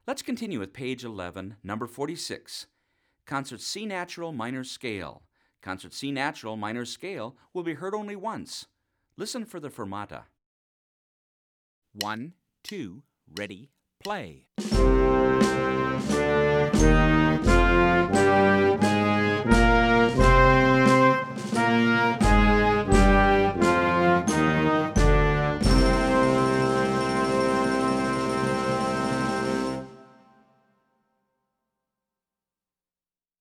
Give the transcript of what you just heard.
Let's continue with page 11, number 46. Concert C natural minor scale. Concert C natural minor scale will be heard only once. Listen for the fermata. 1, 2, ready, play.